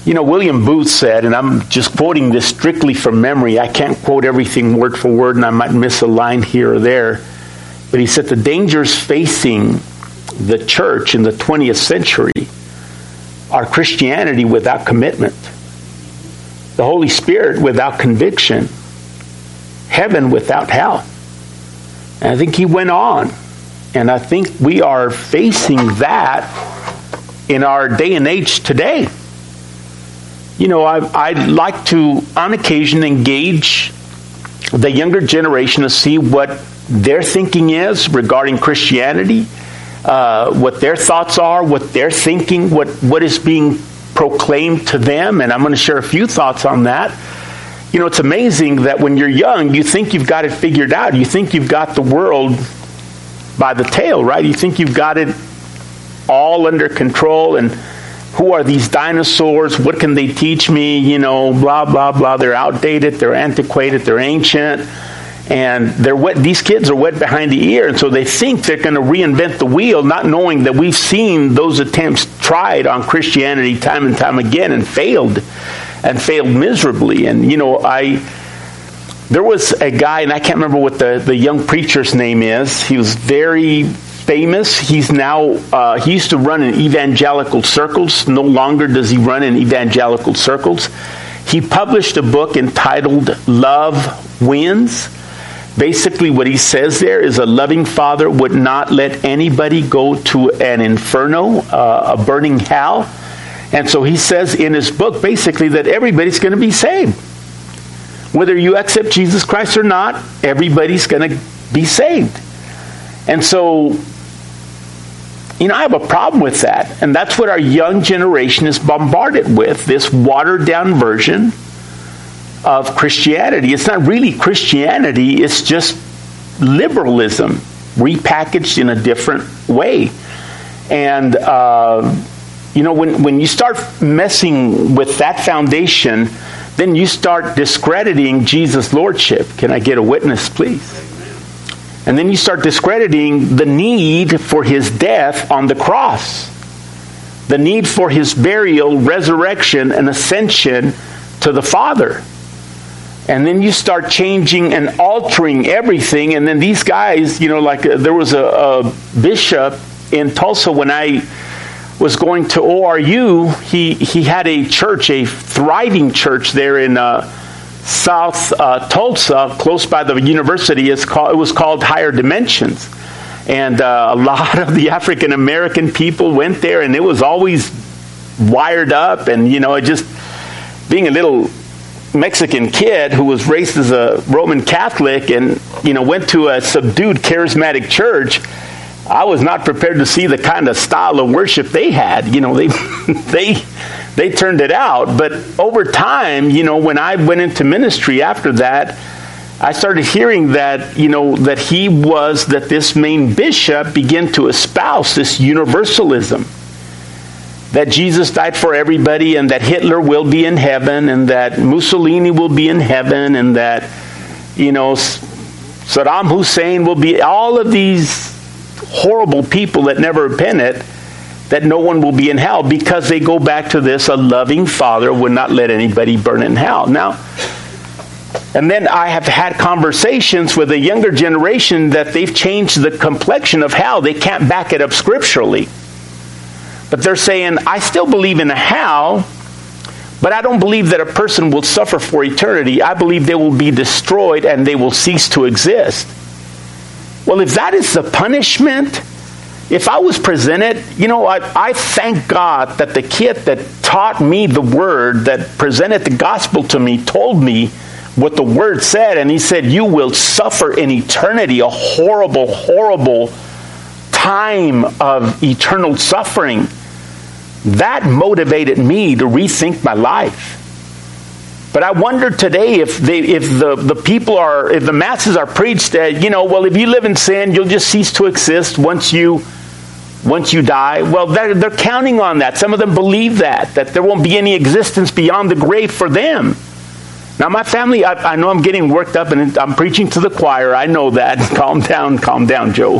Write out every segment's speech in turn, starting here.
William Booth said, and I'm just quoting this strictly from memory. I can't quote everything word for word, and I might miss a line here or there. But he said the dangers facing the church in the 20th century are Christianity without commitment, the Holy Spirit without conviction, heaven without hell. And I think he went on. And I think we are facing that in our day and age today. I'd like to, on occasion, engage the younger generation to see what their thinking is regarding Christianity, what their thoughts are, what they're thinking, what is being proclaimed to them. And I'm going to share a few thoughts on that. It's amazing that when you're young, you think you've got it figured out. You think you've got the world by the tail, right? You think you've got it all under control, and who are these dinosaurs? What can they teach me? Blah, blah, blah. They're outdated, they're antiquated, they're ancient, and they're wet. These kids are wet behind the ear, and so they think they're going to reinvent the wheel, not knowing that we've seen those attempts tried on Christianity time and time again and failed miserably. And, there was a guy, and I can't remember what the young preacher's name is. He was very famous. He's now, he used to run in evangelical circles. No longer does he run in evangelical circles. He published a book entitled Love Wins. Basically what he says there is a loving father would not let anybody go to an inferno, a burning hell. And so he says in his book basically that everybody's going to be saved. Whether you accept Jesus Christ or not, everybody's going to be saved. And so, I have a problem with that. And that's what our young generation is bombarded with, this watered-down version of Christianity. It's not really Christianity, it's just liberalism repackaged in a different way. And, when you start messing with that foundation, then you start discrediting Jesus' lordship. Can I get a witness, please? And then you start discrediting the need for his death on the cross, the need for his burial, resurrection, and ascension to the Father. And then you start changing and altering everything. And then these guys, there was a bishop in Tulsa when I was going to ORU. He had a church, a thriving church there in South Tulsa, close by the university. It was called Higher Dimensions. And a lot of the African American people went there, and it was always wired up. And, just being a little Mexican kid who was raised as a Roman Catholic and, went to a subdued charismatic church, I was not prepared to see the kind of style of worship they had. They turned it out. But over time, when I went into ministry after that, I started hearing that, that this main bishop began to espouse this universalism. That Jesus died for everybody, and that Hitler will be in heaven, and that Mussolini will be in heaven, and that, Saddam Hussein will be, all of these horrible people that never repented, that no one will be in hell, because they go back to this: a loving father would not let anybody burn in hell. Now, and then I have had conversations with the younger generation that they've changed the complexion of hell. They can't back it up scripturally. But they're saying, I still believe in a hell, but I don't believe that a person will suffer for eternity. I believe they will be destroyed and they will cease to exist. Well, if that is the punishment, if I was presented, I thank God that the kid that taught me the word, that presented the gospel to me, told me what the word said. And he said, you will suffer in eternity a horrible, horrible time of eternal suffering. That motivated me to rethink my life. But I wonder today if the people are, if the masses are preached that, if you live in sin, you'll just cease to exist once you die. Well, they're counting on that. Some of them believe that there won't be any existence beyond the grave for them. Now, my family, I know I'm getting worked up and I'm preaching to the choir. I know that. Calm down, Joe.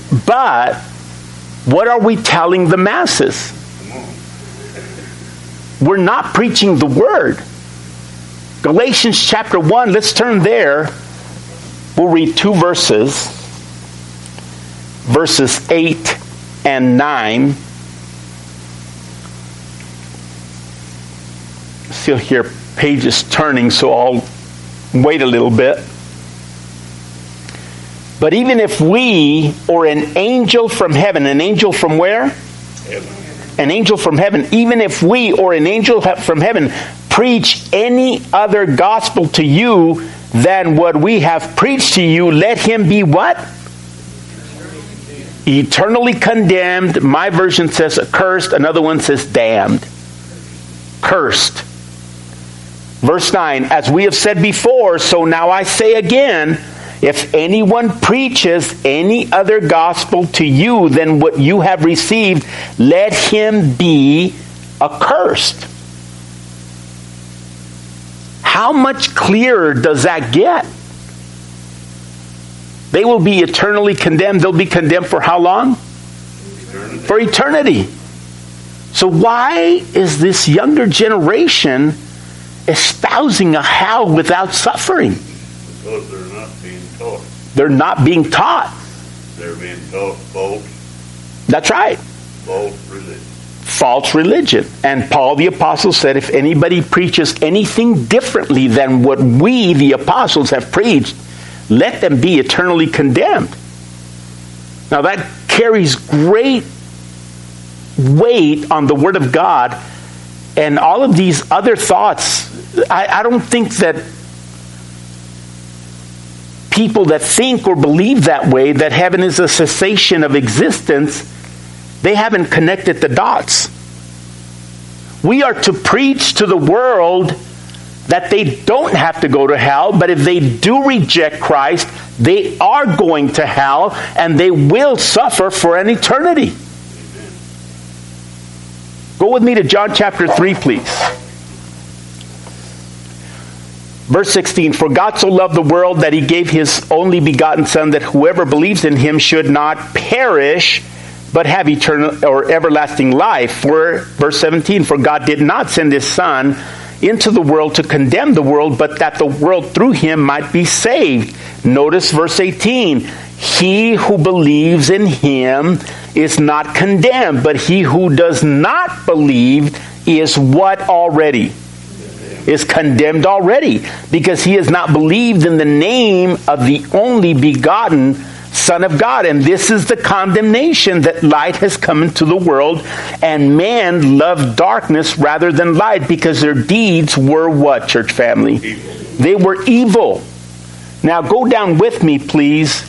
But what are we telling the masses? we're not preaching the Word. Galatians chapter 1, let's turn there. We'll read two verses. Verses 8 and 9. Still hear pages turning, so I'll wait a little bit. But even if we or an angel from heaven, an angel from where? Heaven. An angel from heaven, even if we or an angel from heaven preach any other gospel to you than what we have preached to you, let him be what? Eternally condemned. My version says accursed. Another one says damned. Cursed. Verse 9, as we have said before, so now I say again, if anyone preaches any other gospel to you than what you have received, let him be accursed. How much clearer does that get? They will be eternally condemned. They'll be condemned for how long? Eternity. For eternity. So why is this younger generation espousing a hell without suffering? Because they're not being taught. They're not being taught. They're being taught false. That's right. False religion. False religion. And Paul the Apostle said, if anybody preaches anything differently than what we, the apostles, have preached, let them be eternally condemned. Now that carries great weight on the Word of God. And all of these other thoughts, I don't think that people that think or believe that way, that heaven is a cessation of existence, they haven't connected the dots. We are to preach to the world that they don't have to go to hell, but if they do reject Christ, they are going to hell and they will suffer for an eternity. Go with me to John chapter 3, please. Verse 16, for God so loved the world that he gave his only begotten Son, that whoever believes in him should not perish, but have eternal or everlasting life. For verse 17, for God did not send his Son into the world to condemn the world, but that the world through him might be saved. Notice verse 18, he who believes in him is not condemned, but he who does not believe is what already? Is condemned already, because he has not believed in the name of the only begotten Son of God. And this is the condemnation, that light has come into the world, and man loved darkness rather than light, because their deeds were what, church family? Evil. They were evil. Now go down with me, please.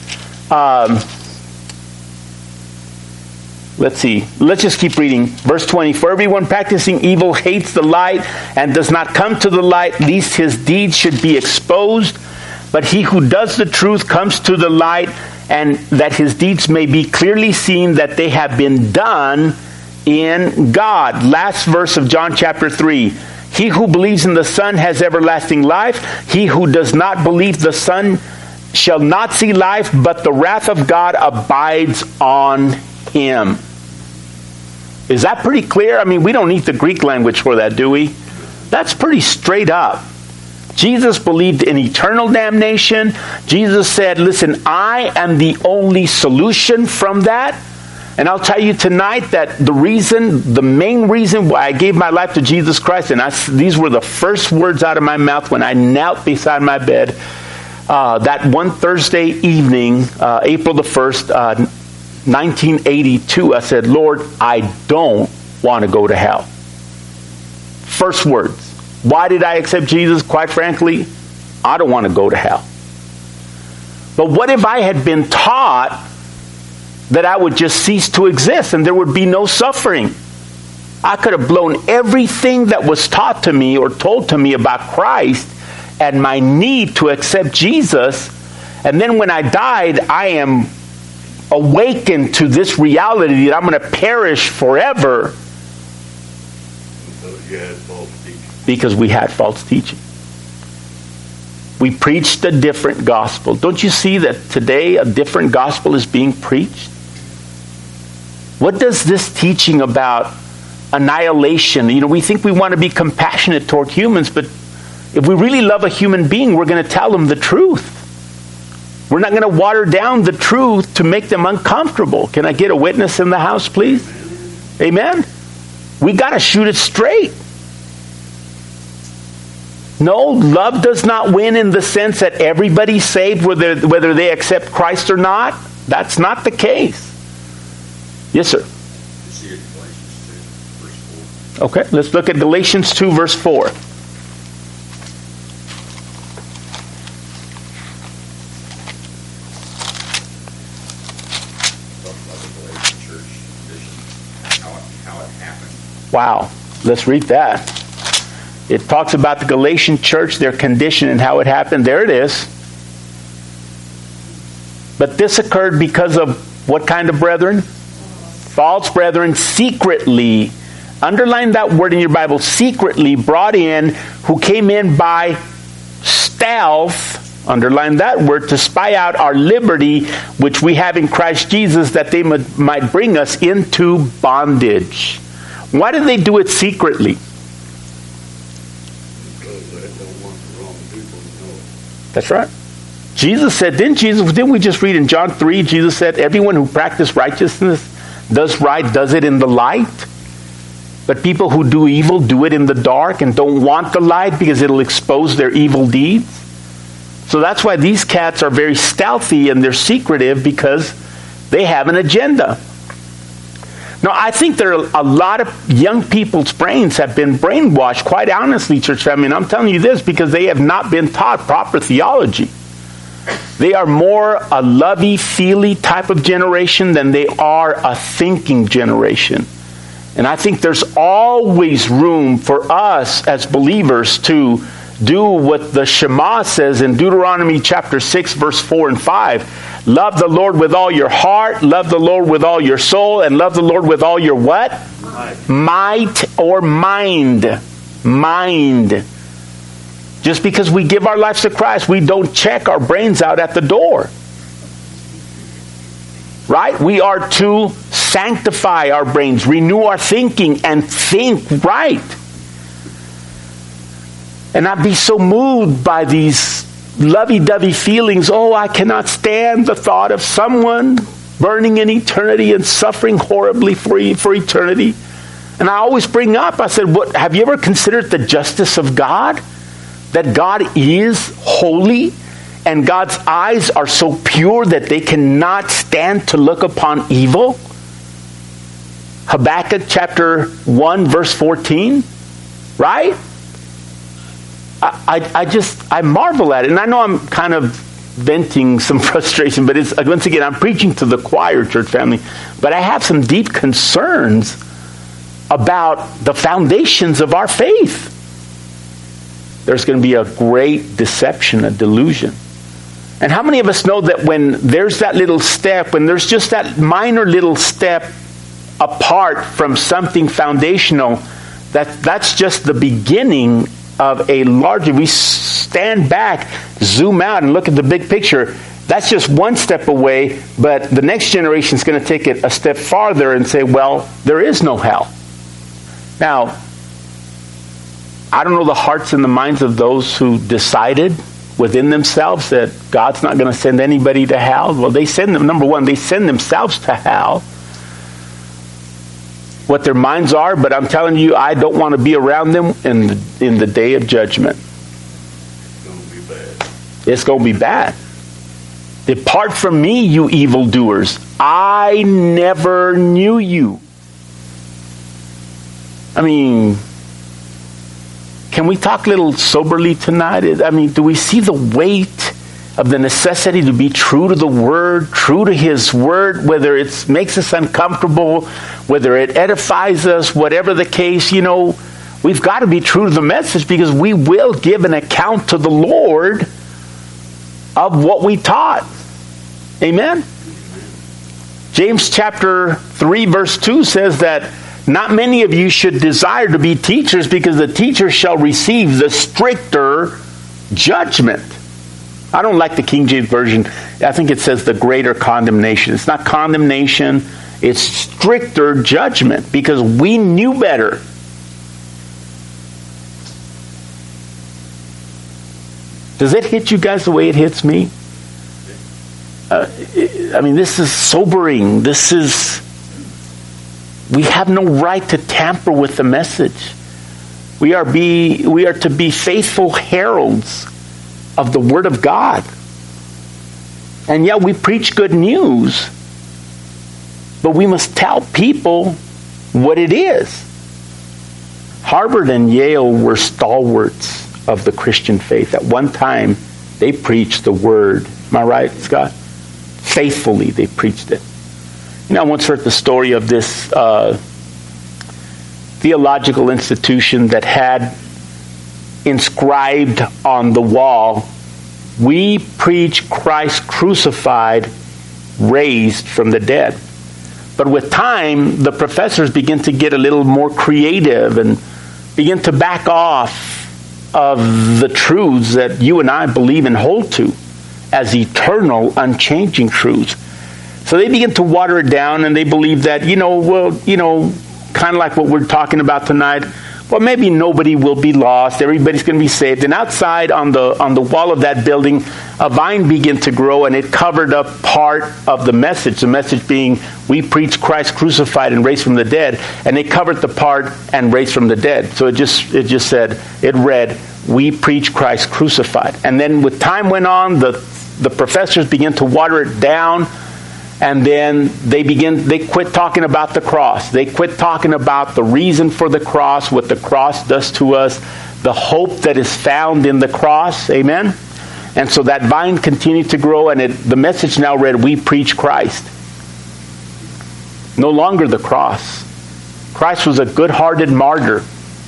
Let's see. Let's just keep reading. Verse 20. For everyone practicing evil hates the light and does not come to the light, lest his deeds should be exposed. But he who does the truth comes to the light, and that his deeds may be clearly seen that they have been done in God. Last verse of John chapter 3. He who believes in the Son has everlasting life. He who does not believe the Son shall not see life, but the wrath of God abides on him. Is that pretty clear? I mean, we don't need the Greek language for that, do we? That's pretty straight up. Jesus believed in eternal damnation. Jesus said, listen, I am the only solution from that. And I'll tell you tonight that the main reason why I gave my life to Jesus Christ, and these were the first words out of my mouth when I knelt beside my bed, that one Thursday evening, April the 1st, 1982, I said, Lord, I don't want to go to hell. First words. Why did I accept Jesus? Quite frankly, I don't want to go to hell. But what if I had been taught that I would just cease to exist and there would be no suffering? I could have blown everything that was taught to me or told to me about Christ and my need to accept Jesus. And then when I died, I am awakened to this reality that I'm going to perish forever. Because we had false teaching. We preached a different gospel. Don't you see that today a different gospel is being preached? What does this teaching about annihilation. We think we want to be compassionate toward humans, but if we really love a human being, we're going to tell them the truth. We're not going to water down the truth to make them uncomfortable. Can I get a witness in the house, please? Amen? We got to shoot it straight. No, love does not win in the sense that everybody's saved whether they accept Christ or not. That's not the case. Yes, sir. Okay, let's look at Galatians 2, verse 4. Wow, let's read that. It talks about the Galatian church, their condition, and how it happened. There it is. But this occurred because of what kind of brethren? False brethren, secretly, underline that word in your Bible, secretly brought in, who came in by stealth, underline that word, to spy out our liberty, which we have in Christ Jesus, that they might bring us into bondage. Why did they do it secretly? That's right. Jesus said, didn't we just read in John 3, Jesus said, everyone who practices righteousness, does right, does it in the light. But people who do evil do it in the dark and don't want the light because it'll expose their evil deeds. So that's why these cats are very stealthy and they're secretive, because they have an agenda. Now, I think there are a lot of young people's brains have been brainwashed, quite honestly, church family. I'm telling you this because they have not been taught proper theology. They are more a lovey-feely type of generation than they are a thinking generation. And I think there's always room for us as believers to do what the Shema says in Deuteronomy chapter 6, verse 4 and 5. Love the Lord with all your heart, love the Lord with all your soul, and love the Lord with all your what? Might or mind. Mind. Just because we give our lives to Christ, we don't check our brains out at the door. Right? We are to sanctify our brains, renew our thinking, and think right. And not be so moved by these lovey-dovey feelings. Oh, I cannot stand the thought of someone burning in eternity and suffering horribly for eternity. And I always bring up, I said, have you ever considered the justice of God? That God is holy and God's eyes are so pure that they cannot stand to look upon evil? Habakkuk chapter 1 verse 14. Right? I marvel at it. And I know I'm kind of venting some frustration, but it's, once again, I'm preaching to the choir, church family. But I have some deep concerns about the foundations of our faith. There's going to be a great deception, a delusion. And how many of us know that when there's that little step, when there's just that minor little step apart from something foundational, that's just the beginning of a larger, we stand back, zoom out, and look at the big picture. That's just one step away, but the next generation is going to take it a step farther and say, well, there is no hell. Now, I don't know the hearts and the minds of those who decided within themselves that God's not going to send anybody to hell. Well, they send them, number one, they send themselves to hell. What their minds are, but I'm telling you, I don't want to be around them in the day of judgment. It's going to be bad. It's going to be bad. Depart from me, you evildoers. I never knew you. I mean, can we talk a little soberly tonight? I mean, do we see the weight of the necessity to be true to the Word, true to His Word, whether it makes us uncomfortable, whether it edifies us, whatever the case, we've got to be true to the message because we will give an account to the Lord of what we taught. Amen? James chapter 3 verse 2 says that not many of you should desire to be teachers because the teacher shall receive the stricter judgment. I don't like the King James Version. I think it says the greater condemnation. It's not condemnation. It's stricter judgment because we knew better. Does it hit you guys the way it hits me? This is sobering. We have no right to tamper with the message. We are to be faithful heralds of the Word of God. And yeah, we preach good news, but we must tell people what it is. Harvard and Yale were stalwarts of the Christian faith. At one time, they preached the Word. Am I right, Scott? Faithfully, they preached it. I once heard the story of this theological institution that had inscribed on the wall, "We preach Christ crucified, raised from the dead." But with time, the professors begin to get a little more creative and begin to back off of the truths that you and I believe and hold to as eternal, unchanging truths. So they begin to water it down, and they believe that, kind of like what we're talking about tonight, well, maybe nobody will be lost. Everybody's going to be saved. And outside on the wall of that building, a vine began to grow, and it covered up part of the message. The message being, we preach Christ crucified and raised from the dead. And it covered the part and raised from the dead. So it read, we preach Christ crucified. And then with time went on, the professors began to water it down. And then they quit talking about the cross. They quit talking about the reason for the cross, what the cross does to us, the hope that is found in the cross. Amen? And so that vine continued to grow, and the message now read, we preach Christ. No longer the cross. Christ was a good-hearted martyr.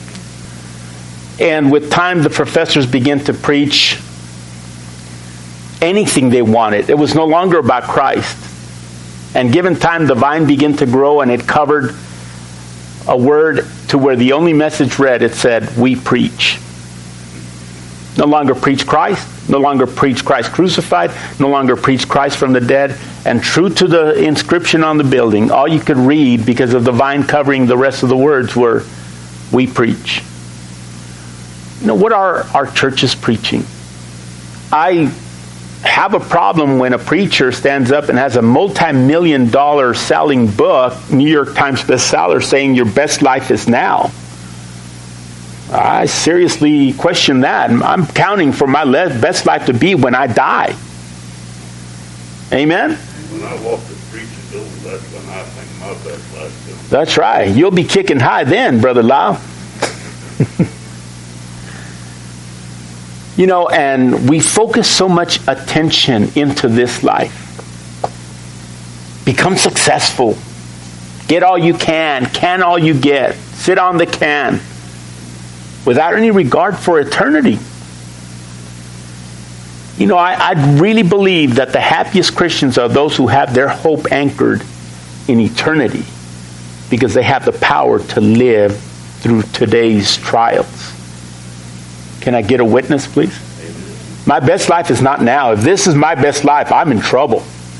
And with time, the professors began to preach anything they wanted. It was no longer about Christ. And given time, the vine began to grow, and it covered a word to where the only message read, it said, we preach. No longer preach Christ, no longer preach Christ crucified, no longer preach Christ from the dead. And true to the inscription on the building, all you could read, because of the vine covering the rest of the words, were, we preach. What are our churches preaching? I have a problem when a preacher stands up and has a multi-million-dollar selling book, New York Times bestseller, saying your best life is now. I seriously question that. I'm counting for my best life to be when I die. Amen? When I walk the preacher's door, that's when I think my best life is. That's right. You'll be kicking high then, Brother Lau. And we focus so much attention into this life. Become successful. Get all you can all you get. Sit on the can. Without any regard for eternity. I really believe that the happiest Christians are those who have their hope anchored in eternity, because they have the power to live through today's trials. Can I get a witness, please? My best life is not now. If this is my best life, I'm in trouble.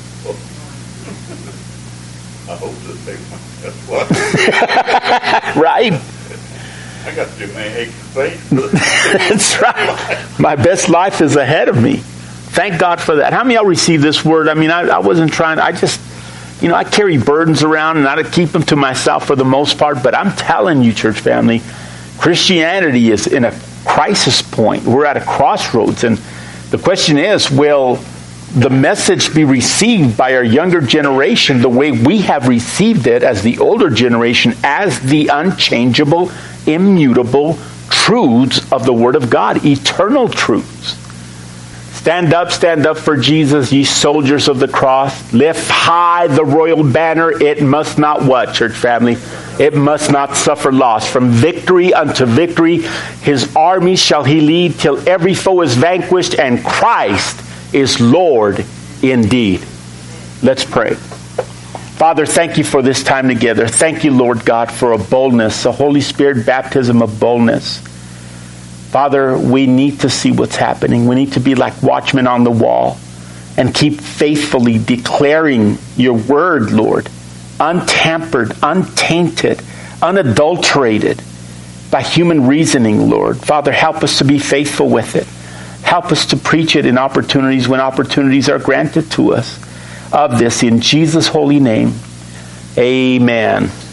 I hope this takes my best life. Right? I got too many aches and pains. That's right. My best life is ahead of me. Thank God for that. How many of y'all received this word? I wasn't trying. I just, I carry burdens around, and I keep them to myself for the most part. But I'm telling you, church family, Christianity is in a crisis point. We're at a crossroads, and the question is, will the message be received by our younger generation the way we have received it as the older generation, as the unchangeable, immutable truths of the Word of God, eternal truths? Stand up for Jesus, ye soldiers of the cross. Lift high the royal banner. It must not what, church family? It must not suffer loss. From victory unto victory, his army shall he lead till every foe is vanquished and Christ is Lord indeed. Let's pray. Father, thank you for this time together. Thank you, Lord God, for a boldness, a Holy Spirit baptism of boldness. Father, we need to see what's happening. We need to be like watchmen on the wall and keep faithfully declaring your word, Lord, untampered, untainted, unadulterated by human reasoning, Lord. Father, help us to be faithful with it. Help us to preach it in opportunities when opportunities are granted to us of this in Jesus' holy name. Amen.